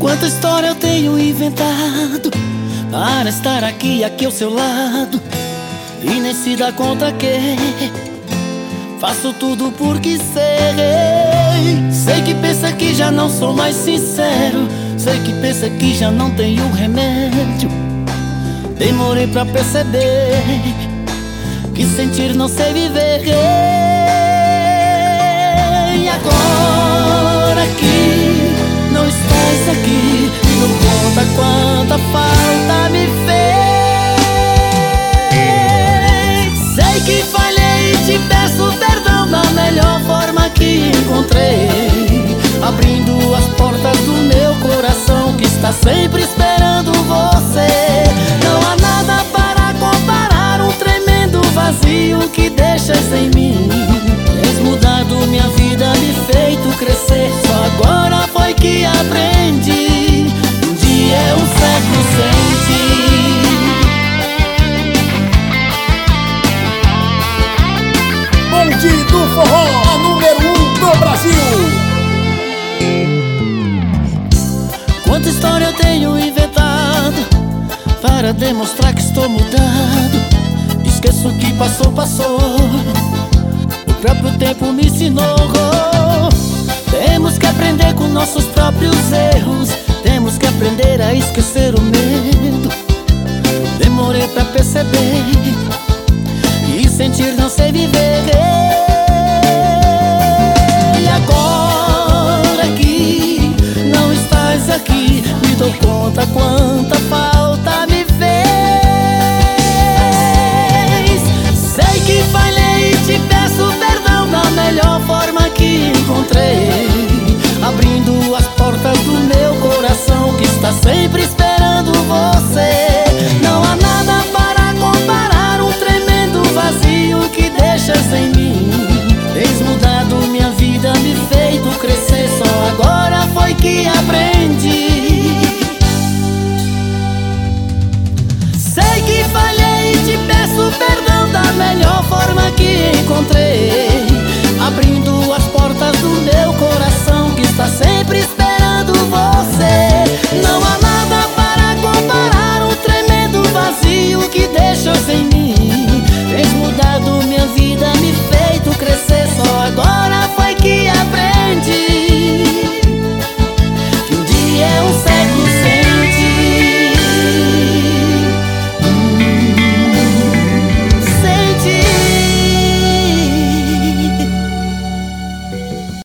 Quanta história eu tenho inventado para estar aqui ao seu lado, e nem se dá conta que faço tudo porque sei. Sei que pensa que já não sou mais sincero, sei que pensa que já não tenho remédio. Demorei pra perceber que sentir não sei viver. E agora que não estás aqui, me dou conta quanta falta me fez. Sei que falhei e te peço perdão da melhor forma que encontrei, abrindo as portas do meu coração que está sempre esperando você. Não há nada para comparar um tremendo vazio que deixas em mim. Tens mudado minha vida, me feito crescer, só agora foi que aprendi. Um dia é um século sem ti. Bonde do Forró, a número 1 do Brasil. Quanta história eu tenho inventado para demonstrar que estou mudado. Esqueço o que passou, passou, o próprio tempo me ensinou. Temos que aprender com nossos próprios erros, temos que aprender a esquecer o medo. Demorei pra perceber e sentir não sei viver. E agora que não estás aqui, me dou conta quanta falta me fez. Sei que falhei e te peço perdão da melhor forma que encontrei, abrindo as portas do meu coração que está sempre esperando você. Não há nada para comparar um tremendo vazio que deixas em mim. Tens mudado minha vida, me feito crescer, só agora foi que aprendi. Sei que falhei e te peço perdão da melhor forma que encontrei,